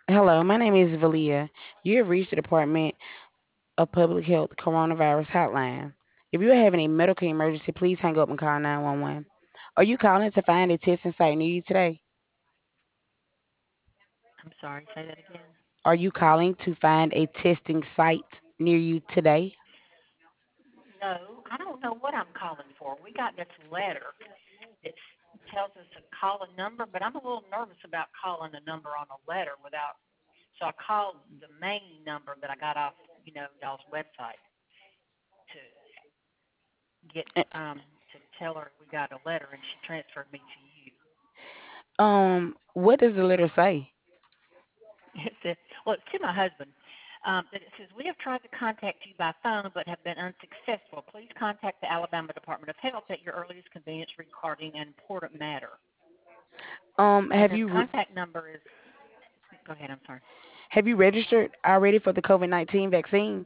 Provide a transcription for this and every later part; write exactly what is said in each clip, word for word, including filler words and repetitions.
Hello, my name is Valia. You have reached the Department of Public Health Coronavirus Hotline. If you are having a medical emergency, please hang up and call nine one one. Are you calling to find a testing site near you today? I'm sorry, say that again. Are you calling to find a testing site near you today? No, I don't know what I'm calling for. We got this letter that tells us to call a number, but I'm a little nervous about calling a number on a letter without. So I called the main number that I got off, you know, y'all's website to get Uh, um to tell her we got a letter, and she transferred me to you. Um, what does the letter say? It says, well, it's to my husband. Um, that it says, we have tried to contact you by phone but have been unsuccessful. Please contact the Alabama Department of Health at your earliest convenience regarding an important matter. Um, And have the you re- contact number is, go ahead, I'm sorry. have you registered already for the COVID nineteen vaccine?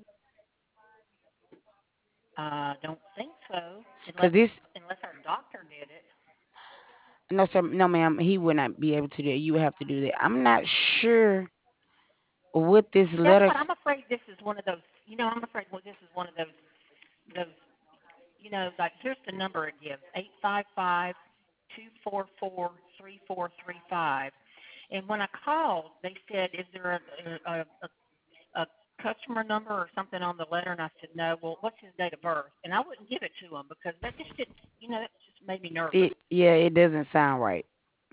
Uh, don't think so, Because unless this, unless our doctor did it. no, sir, no, ma'am, he would not be able to do it. You would have to do that. I'm not sure what this You know letter. what? I'm afraid this is one of those. You know, I'm afraid well, this is one of those those. You know, like here's the number it gives: eight five five two four four three four three five. And when I called, they said, "Is there a, a, a, a customer number or something on the letter?" And I said, "No." Well, what's his date of birth? And I wouldn't give it to him because that just didn't. You know, that just made me nervous. It, yeah, it doesn't sound right.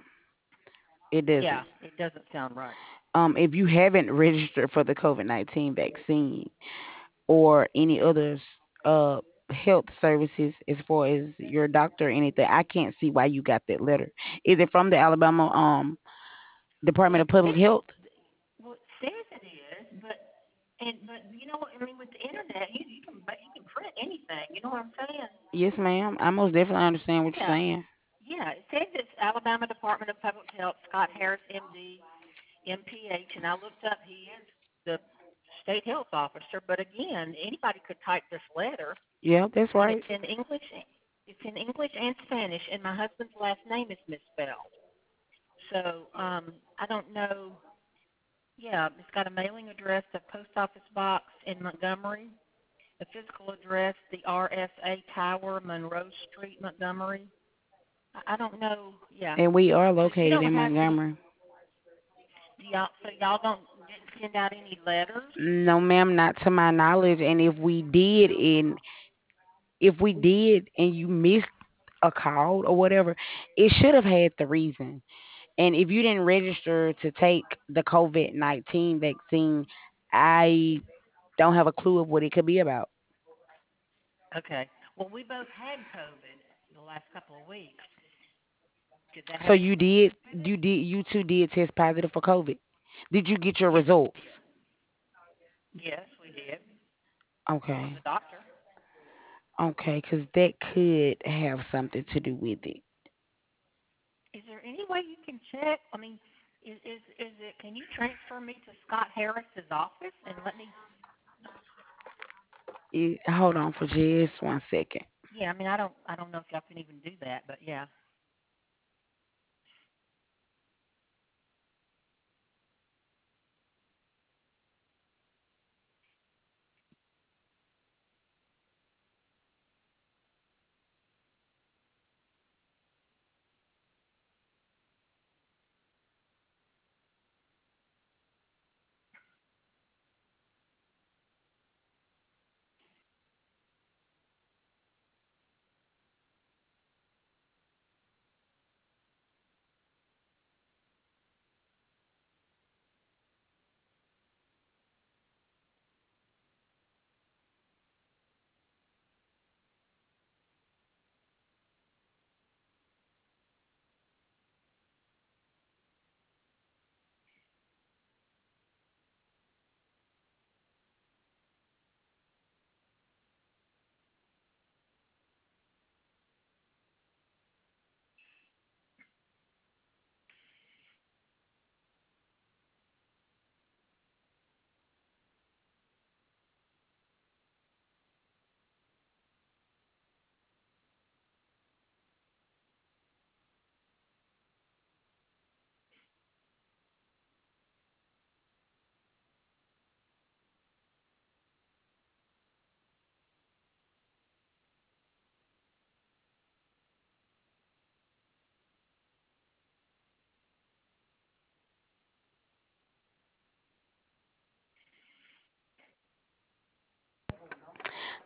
It Yeah, doesn't. it doesn't sound right. Um, if you haven't registered for the COVID nineteen vaccine or any others uh health services as far as your doctor or anything, I can't see why you got that letter. Is it from the Alabama um Well, Department it of Public says Health? well, it says it is, but and but you know what I mean with the internet, you you can but you can print anything. You know what I'm saying? Yes, ma'am. I most definitely understand what you're Yeah, saying. yeah. It says it's Alabama Department of Public Health, Scott Harris, M D, M P H, and I looked up. He is the state health officer. But again, anybody could type this letter, Yeah, that's and right. it's in English. It's in English and Spanish, and my husband's last name is misspelled. So um, I don't know. Yeah, it's got a mailing address, a post office box in Montgomery, a physical address, the R S A Tower, Monroe Street, Montgomery. I, I don't know. Yeah. And we are So you located don't in have any. Montgomery. Do y'all? So y'all don't didn't send out any letters? No, ma'am, not to my knowledge. And if we did, and if we did, and you missed a call or whatever, it should have had the reason. And if you didn't register to take the COVID nineteen vaccine, I don't have a clue of what it could be about. Okay. Well, we both had COVID the last couple of weeks. Did that So have you anything to did, do with it? you did, you two did test positive for COVID. Did you get your Yes, we did. results? Yes, we did from Okay, the doctor. okay, because that could have something to do with it. Is there any way you can check? I mean, is is is it? Can you transfer me to Scott Harris's office and let me? it. Hold on for just one second. Yeah, I mean, I don't I don't know if y'all can even do that, but yeah.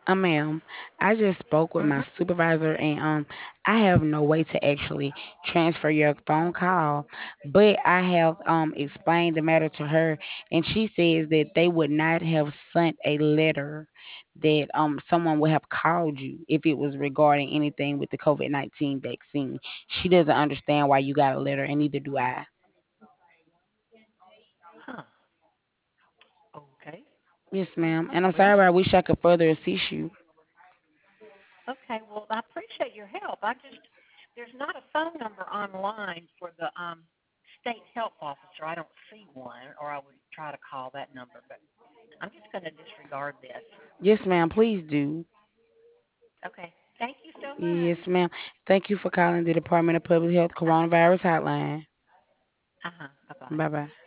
Um, ma'am, I just spoke with my Mhm. supervisor, and um, I have no way to actually transfer your phone call, but I have um explained the matter to her, and she says that they would not have sent a letter that um someone would have called you if it was regarding anything with the COVID nineteen vaccine. She doesn't understand why you got a letter, and neither do I. Huh. Okay. Yes, ma'am, Huh. and I'm Well, sorry, but I wish I could further assist you. okay. Well, I appreciate your help. I just there's not a phone number online for the um state health officer. I don't see one, or I would try to call that number. But I'm just going to disregard this. Yes, ma'am, please do. Okay. Thank you so much. Yes, ma'am. Thank you for calling the Department of Public Health Uh huh. Coronavirus Hotline. Uh huh. Bye bye. Bye bye.